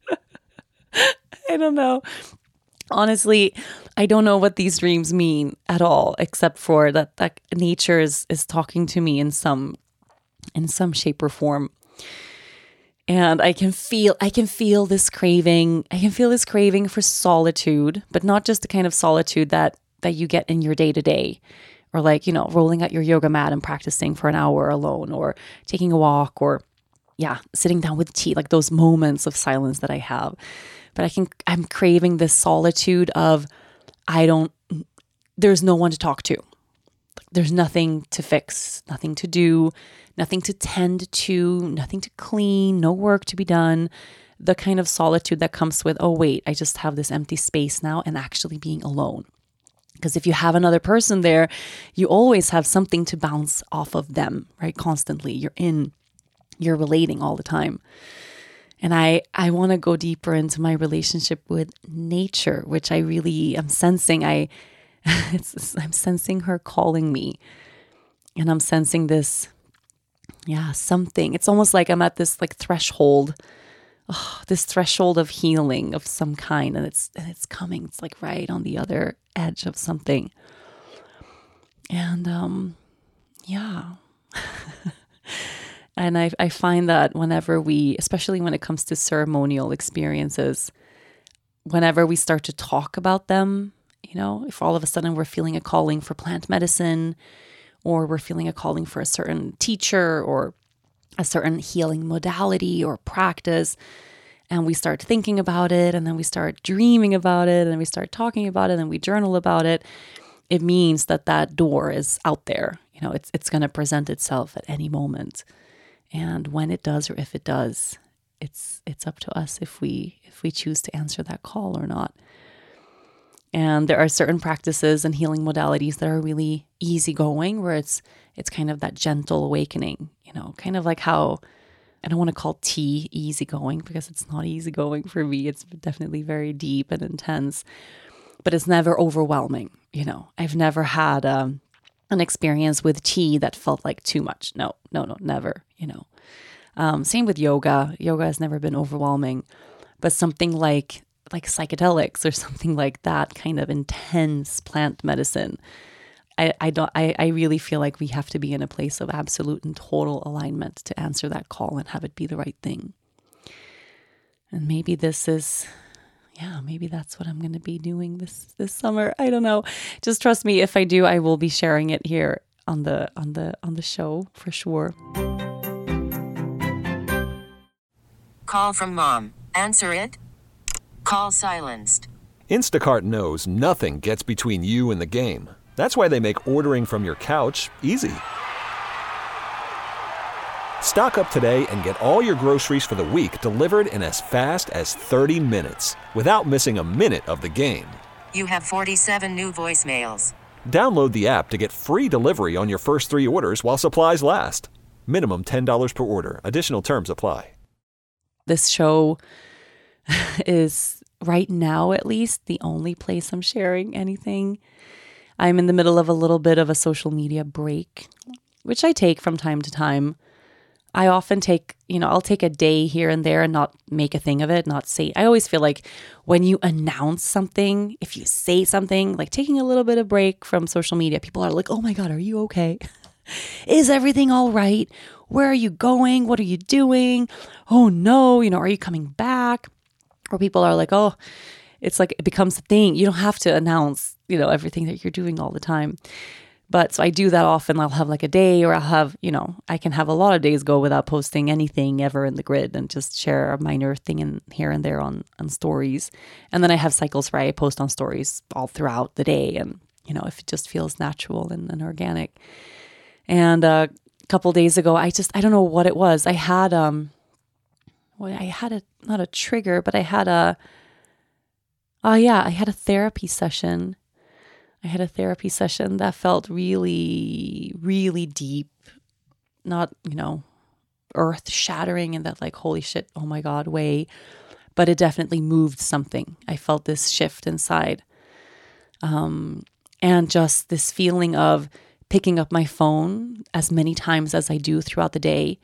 I don't know. Honestly, I don't know what these dreams mean at all, except for that, that nature is, is talking to me in some, in some shape or form. And I can feel, I can feel this craving. I can feel this craving for solitude, but not just the kind of solitude that, that you get in your day to day, or like, you know, rolling out your yoga mat and practicing for an hour alone, or taking a walk, or yeah, sitting down with tea, like those moments of silence that I have. But I can, I'm craving this solitude of, I don't, there's no one to talk to. There's nothing to fix, nothing to do, nothing to tend to, nothing to clean, no work to be done. The kind of solitude that comes with, oh, wait, I just have this empty space now, and actually being alone. Because if you have another person there, you always have something to bounce off of them, right? Constantly. You're in, you're relating all the time. And I, I want to go deeper into my relationship with nature, which I really am sensing. I, it's, I'm sensing her calling me, and I'm sensing this, yeah, something. It's almost like I'm at this like threshold, oh, this threshold of healing of some kind, and it's and it's coming. It's like right on the other edge of something, and um, yeah. And I I find that whenever we, especially when it comes to ceremonial experiences, whenever we start to talk about them, you know, if all of a sudden we're feeling a calling for plant medicine, or we're feeling a calling for a certain teacher or a certain healing modality or practice, and we start thinking about it, and then we start dreaming about it, and then we start talking about it, and we journal about it, it means that that door is out there. You know, it's it's going to present itself at any moment. And when it does, or if it does, it's it's up to us if we if we choose to answer that call or not. And there are certain practices and healing modalities that are really easygoing, where it's it's kind of that gentle awakening, you know, kind of like how, I don't want to call tea easygoing, because it's not easygoing for me. It's definitely very deep and intense, but it's never overwhelming. You know, I've never had um, an experience with tea that felt like too much. No, no, no, never, you know. Um, same with yoga. Yoga has never been overwhelming, but something like like psychedelics or something like that kind of intense plant medicine, I, I don't I, I really feel like we have to be in a place of absolute and total alignment to answer that call and have it be the right thing. And maybe this is, yeah, maybe that's what I'm going to be doing this this summer. I don't know. Just trust me, if I do, I will be sharing it here on the on the on the show for sure. Call from mom. Answer it. Call silenced. Instacart knows nothing gets between you and the game. That's why they make ordering from your couch easy. Stock up today and get all your groceries for the week delivered in as fast as thirty minutes without missing a minute of the game. You have forty-seven new voicemails. Download the app to get free delivery on your first three orders while supplies last. Minimum ten dollars per order. Additional terms apply. This show is, right now at least, the only place I'm sharing anything. I'm in the middle of a little bit of a social media break, which I take from time to time. I often take, you know, I'll take a day here and there and not make a thing of it, not say. I always feel like when you announce something, if you say something, like taking a little bit of break from social media, people are like, oh my God, are you okay? Is everything all right? Where are you going? What are you doing? Oh no, you know, are you coming back? Or people are like, oh, it's like it becomes a thing. You don't have to announce, you know, everything that you're doing all the time. But so I do that often. I'll have like a day, or I'll have, you know, I can have a lot of days go without posting anything ever in the grid and just share a minor thing in here and there on, on stories. And then I have cycles where I post on stories all throughout the day. And, you know, if it just feels natural and, and organic. And uh, a couple days ago, I just, I don't know what it was. I had, um, well, I had a, not a trigger, but I had a, oh yeah, I had a therapy session. I had a therapy session that felt really, really deep, not, you know, earth shattering in that like, holy shit, oh my God way, but it definitely moved something. I felt this shift inside. Um, and just this feeling of picking up my phone as many times as I do throughout the day,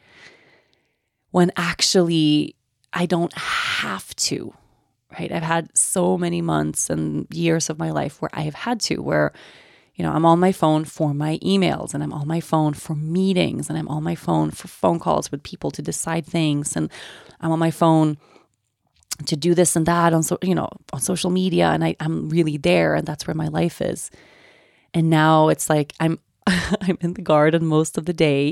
when actually I don't have to, right? I've had so many months and years of my life where I have had to, where, you know, I'm on my phone for my emails, and I'm on my phone for meetings, and I'm on my phone for phone calls with people to decide things, and I'm on my phone to do this and that on, so, you know, on social media, and I, I'm really there, and that's where my life is. And now it's like I'm I'm in the garden most of the day,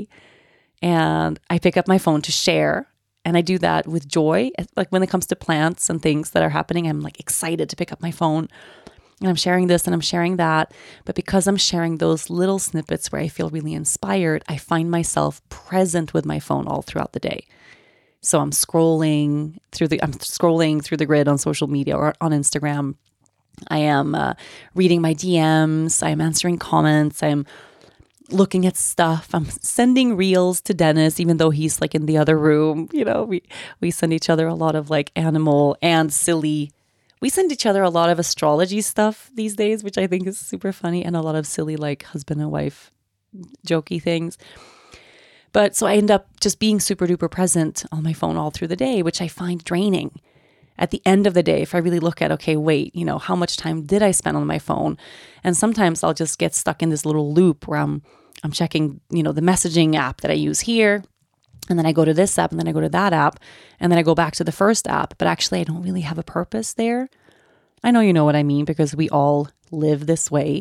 and I pick up my phone to share, and I do that with joy. Like when it comes to plants and things that are happening, I'm like excited to pick up my phone, and I'm sharing this and I'm sharing that. But because I'm sharing those little snippets where I feel really inspired, I find myself present with my phone all throughout the day. So I'm scrolling through the I'm scrolling through the grid on social media or on Instagram. I am uh, reading my D Ms. I am answering comments. I am looking at stuff. I'm sending reels to Dennis, even though he's like in the other room. You know, we we send each other a lot of like animal and silly. We send each other a lot of astrology stuff these days, which I think is super funny, and a lot of silly like husband and wife jokey things. But so I end up just being super duper present on my phone all through the day, which I find draining. At the end of the day, if I really look at, okay, wait, you know, how much time did I spend on my phone? And sometimes I'll just get stuck in this little loop where I'm I'm checking, you know, the messaging app that I use here, and then I go to this app, and then I go to that app, and then I go back to the first app. But actually, I don't really have a purpose there. I know you know what I mean, because we all live this way.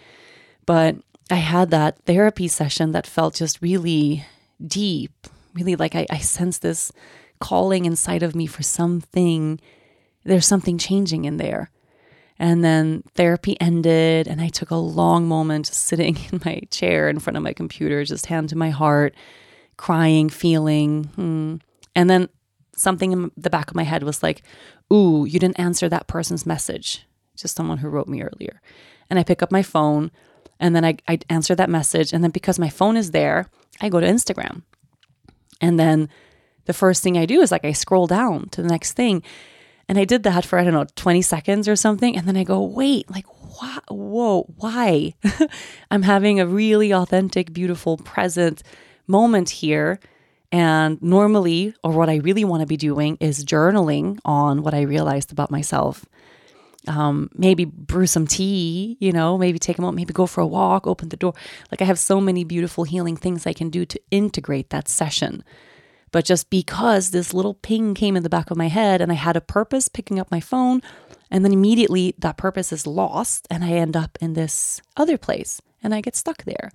But I had that therapy session that felt just really deep, really like I, I sensed this calling inside of me for something. There's something changing in there. And then therapy ended, and I took a long moment just sitting in my chair in front of my computer, just hand to my heart, crying, feeling. Hmm. And then something in the back of my head was like, ooh, you didn't answer that person's message, just someone who wrote me earlier. And I pick up my phone, and then I, I answer that message. And then because my phone is there, I go to Instagram. And then the first thing I do is like I scroll down to the next thing. And I did that for, I don't know, twenty seconds or something. And then I go, wait, like, why? Whoa, why? I'm having a really authentic, beautiful, present moment here. And normally, or what I really want to be doing is journaling on what I realized about myself. Um, maybe brew some tea, you know, maybe take a moment, maybe go for a walk, open the door. Like I have so many beautiful healing things I can do to integrate that session. But just because this little ping came in the back of my head and I had a purpose picking up my phone, and then immediately that purpose is lost and I end up in this other place and I get stuck there.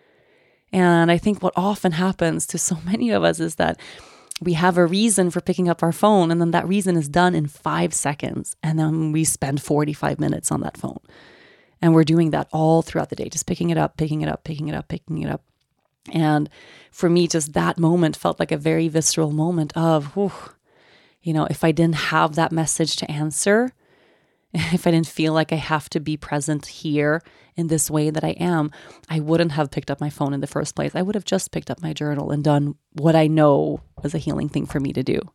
And I think what often happens to so many of us is that we have a reason for picking up our phone, and then that reason is done in five seconds. And then we spend forty-five minutes on that phone. And we're doing that all throughout the day, just picking it up, picking it up, picking it up, picking it up. And for me, just that moment felt like a very visceral moment of, whew, you know, if I didn't have that message to answer, if I didn't feel like I have to be present here in this way that I am, I wouldn't have picked up my phone in the first place. I would have just picked up my journal and done what I know was a healing thing for me to do.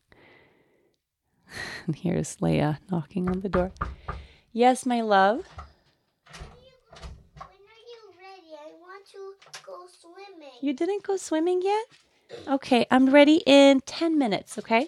And here's Leia knocking on the door. Yes, my love. You didn't go swimming yet? Okay, I'm ready in ten minutes, okay?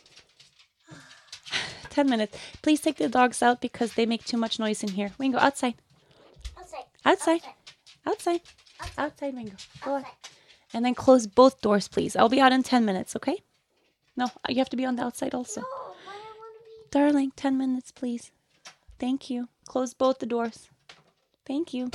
ten minutes. Please take the dogs out because they make too much noise in here. Wingo, outside. Outside. Outside. Outside. Outside, outside Wingo. Go on. And then close both doors, please. I'll be out in ten minutes, okay? No, you have to be on the outside also. No, but I want to be... Darling, ten minutes, please. Thank you. Close both the doors. Thank you.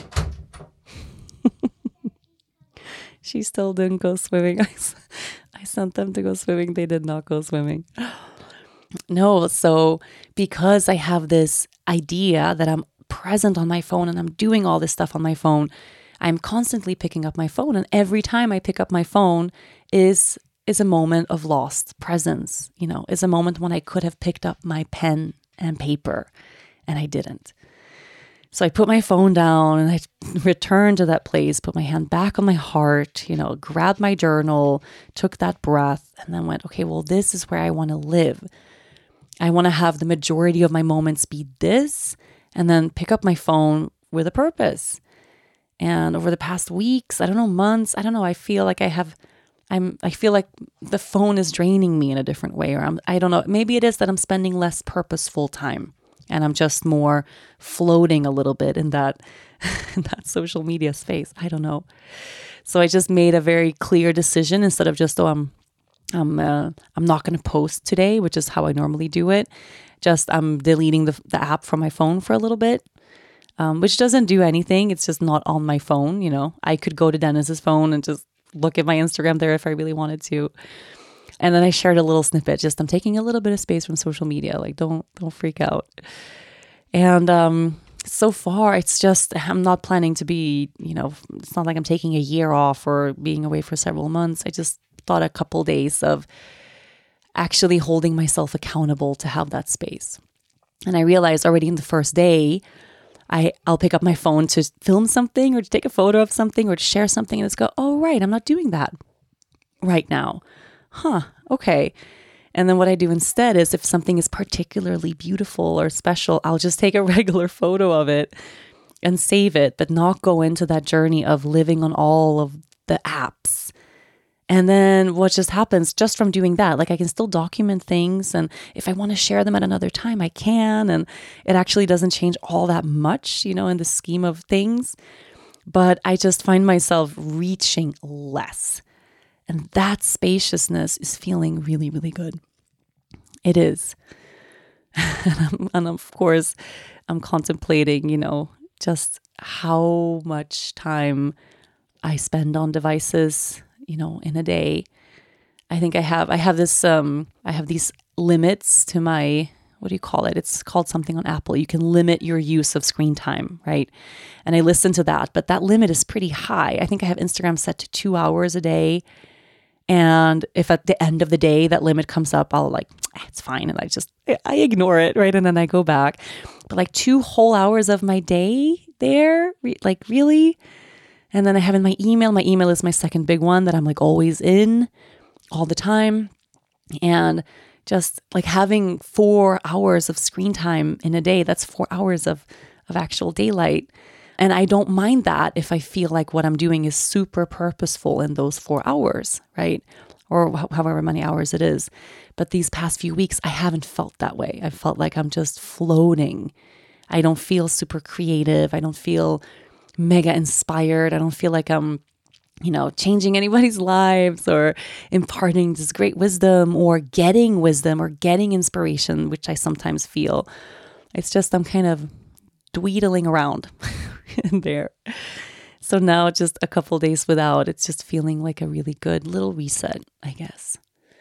She still didn't go swimming. I, I sent them to go swimming. They did not go swimming. No, so because I have this idea that I'm present on my phone and I'm doing all this stuff on my phone, I'm constantly picking up my phone. And every time I pick up my phone is is a moment of lost presence. You know, it's a moment when I could have picked up my pen and paper and I didn't. So I put my phone down and I returned to that place, put my hand back on my heart, you know, grabbed my journal, took that breath, and then went, okay, well, this is where I want to live. I want to have the majority of my moments be this, and then pick up my phone with a purpose. And over the past weeks, I don't know, months, I don't know, I feel like I have, I'm, I feel like the phone is draining me in a different way, or I'm, I don't know, maybe it is that I'm spending less purposeful time and I'm just more floating a little bit in that, in that social media space. I don't know. So I just made a very clear decision instead of just, oh, I'm, I'm, uh, I'm not going to post today, which is how I normally do it. Just I'm deleting the, the app from my phone for a little bit. Um, which doesn't do anything. It's just not on my phone. You know, I could go to Dennis's phone and just look at my Instagram there if I really wanted to. And then I shared a little snippet. Just I'm taking a little bit of space from social media. Like don't don't freak out. And um, so far, it's just I'm not planning to be. You know, it's not like I'm taking a year off or being away for several months. I just thought a couple days of actually holding myself accountable to have that space. And I realized already in the first day, I, I'll pick up my phone to film something or to take a photo of something or to share something and just go, oh, right, I'm not doing that right now. Huh, okay. And then what I do instead is if something is particularly beautiful or special, I'll just take a regular photo of it and save it, but not go into that journey of living on all of the apps. And then what just happens just from doing that, like I can still document things. And if I want to share them at another time, I can. And it actually doesn't change all that much, you know, in the scheme of things. But I just find myself reaching less. And that spaciousness is feeling really, really good. It is. and, I'm, and of course, I'm contemplating, you know, just how much time I spend on devices, you know, in a day. I think I have, I have this, um, I have these limits to my, what do you call it? It's called something on Apple. You can limit your use of screen time, right? And I listen to that, but that limit is pretty high. I think I have Instagram set to two hours a day. And if at the end of the day that limit comes up, I'll like, it's fine. And I just, I ignore it, right? And then I go back. But like two whole hours of my day there, like really? And then I have in my email, my email is my second big one that I'm like always in all the time. And just like having four hours of screen time in a day, that's four hours of, of actual daylight. And I don't mind that if I feel like what I'm doing is super purposeful in those four hours, right? Or wh- however many hours it is. But these past few weeks, I haven't felt that way. I felt like I'm just floating. I don't feel super creative. I don't feel mega inspired. I don't feel like I'm, you know, changing anybody's lives or imparting this great wisdom or getting wisdom or getting inspiration, which I sometimes feel. It's just I'm kind of dweedling around in there. So now just a couple days without, it's just feeling like a really good little reset, I guess.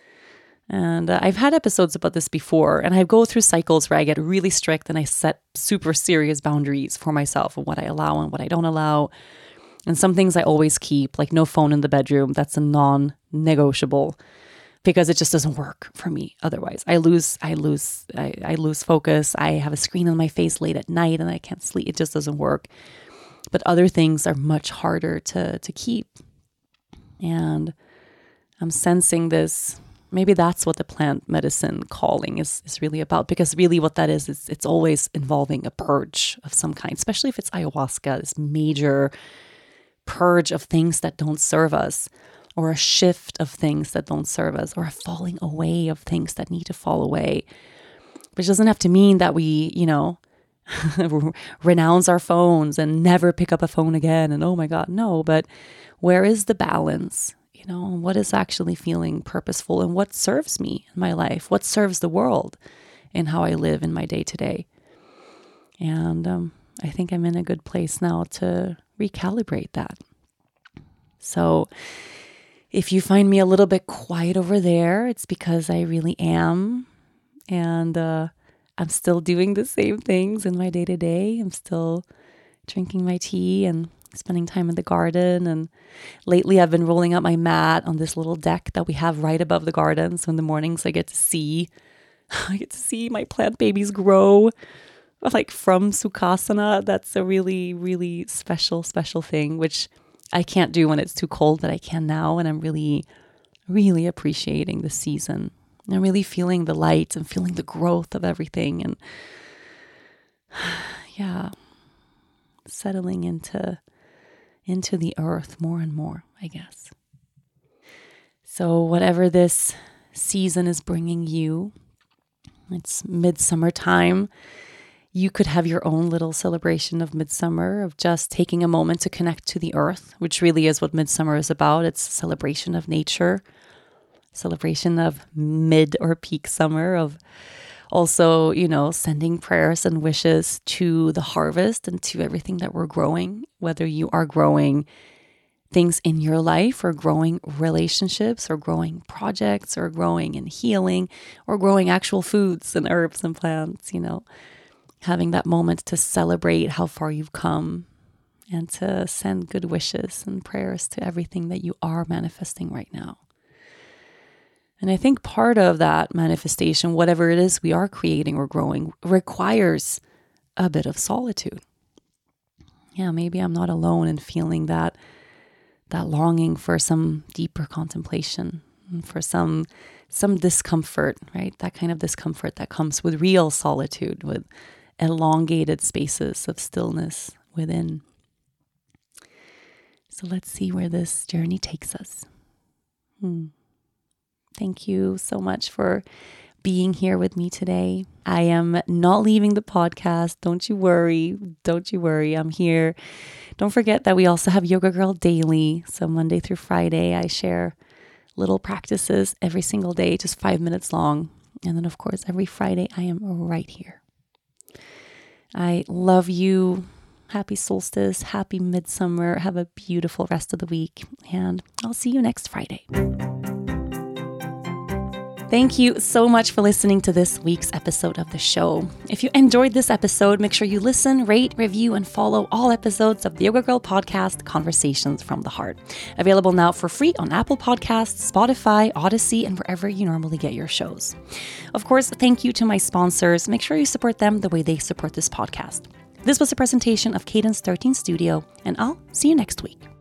And uh, I've had episodes about this before, and I go through cycles where I get really strict and I set super serious boundaries for myself and what I allow and what I don't allow. And some things I always keep, like no phone in the bedroom. That's a non-negotiable because it just doesn't work for me. Otherwise, I lose, I lose, I, I lose focus. I have a screen on my face late at night and I can't sleep. It just doesn't work. But other things are much harder to to keep. And I'm sensing this. Maybe that's what the plant medicine calling is, is really about, because really what that is, is it's always involving a purge of some kind, especially if it's ayahuasca, this major purge of things that don't serve us, or a shift of things that don't serve us, or a falling away of things that need to fall away. Which doesn't have to mean that we, you know, renounce our phones and never pick up a phone again. And oh my God, no, but where is the balance? You know, what is actually feeling purposeful and what serves me in my life? What serves the world in how I live in my day to day? And um, I think I'm in a good place now to recalibrate that. So if you find me a little bit quiet over there, it's because I really am. And uh, I'm still doing the same things in my day to day. I'm still drinking my tea and spending time in the garden. And lately I've been rolling out my mat on this little deck that we have right above the garden. So in the mornings I get to see, I get to see my plant babies grow like from Sukhasana. That's a really, really special, special thing, which I can't do when it's too cold, but I can now. And I'm really, really appreciating the season. And I'm really feeling the light and feeling the growth of everything. And yeah, settling into, into the earth more and more, I guess. So whatever this season is bringing you, it's midsummer time. You could have your own little celebration of midsummer, of just taking a moment to connect to the earth, which really is what midsummer is about. It's a celebration of nature, celebration of mid or peak summer, of also, you know, sending prayers and wishes to the harvest and to everything that we're growing, whether you are growing things in your life or growing relationships or growing projects or growing in healing or growing actual foods and herbs and plants, you know, having that moment to celebrate how far you've come and to send good wishes and prayers to everything that you are manifesting right now. And I think part of that manifestation, whatever it is we are creating or growing, requires a bit of solitude. Yeah, maybe I'm not alone in feeling that that longing for some deeper contemplation, for some some discomfort, right? That kind of discomfort that comes with real solitude, with elongated spaces of stillness within. So let's see where this journey takes us. Hmm. Thank you so much for being here with me today. I am not leaving the podcast. Don't you worry. Don't you worry. I'm here. Don't forget that we also have Yoga Girl Daily. So Monday through Friday, I share little practices every single day, just five minutes long. And then, of course, every Friday, I am right here. I love you. Happy solstice. Happy midsummer. Have a beautiful rest of the week. And I'll see you next Friday. Thank you so much for listening to this week's episode of the show. If you enjoyed this episode, make sure you listen, rate, review, and follow all episodes of the Yoga Girl podcast, Conversations from the Heart. Available now for free on Apple Podcasts, Spotify, Odyssey, and wherever you normally get your shows. Of course, thank you to my sponsors. Make sure you support them the way they support this podcast. This was a presentation of Cadence thirteen Studio, and I'll see you next week.